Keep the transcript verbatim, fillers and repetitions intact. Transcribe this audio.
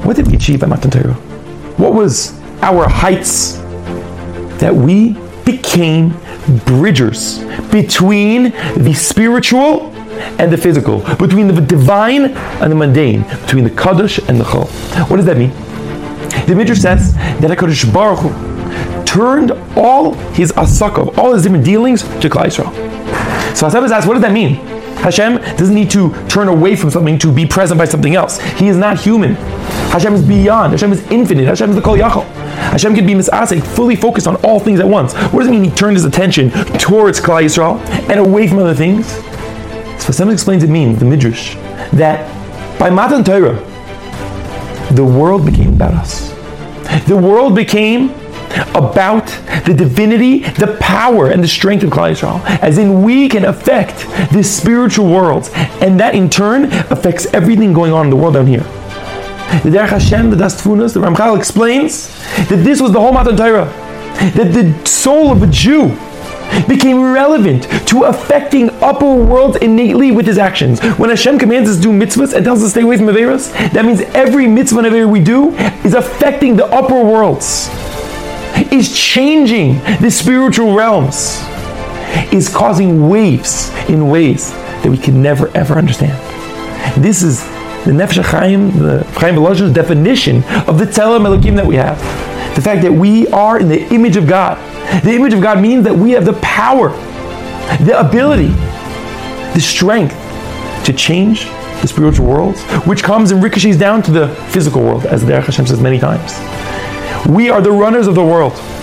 What did we achieve by Matan Torah? What was our heights? That we became bridgers between the spiritual and the physical, between the divine and the mundane, between the Kaddish and the Chol. What does that mean? The Midrash says that HaKadosh Baruch Hu turned all his asakav, all his different dealings, to Klal Yisrael. So Hashem is asked, what does that mean? Hashem doesn't need to turn away from something to be present by something else. He is not human. Hashem is beyond. Hashem is infinite. Hashem is the Kol Yachol. Hashem can be misasek, fully focused on all things at once. What does it mean he turned his attention towards Klal Yisrael and away from other things? So Hashem explains it means, the Midrash, that by Matan Torah, the world became about us. The world became about the divinity, the power, and the strength of Klal Yisrael. As in, we can affect this spiritual world, and that in turn affects everything going on in the world down here. The Derech Hashem, the Das Tfunas, the Ramchal explains that this was the whole Matan Torah, that the soul of a Jew became relevant to affecting upper worlds innately with his actions. When Hashem commands us to do mitzvahs and tells us to stay away from averos, that means every mitzvah and aver we do is affecting the upper worlds, is changing the spiritual realms, is causing waves in ways that we can never ever understand. This is the Nefesh HaChaim, the Chaim Volozhin's definition of the Tzelem Elokim that we have. The fact that we are in the image of God. The image of God means that we have the power, the ability, the strength to change the spiritual world, which comes and ricochets down to the physical world, as the Derech Hashem says many times. We are the runners of the world.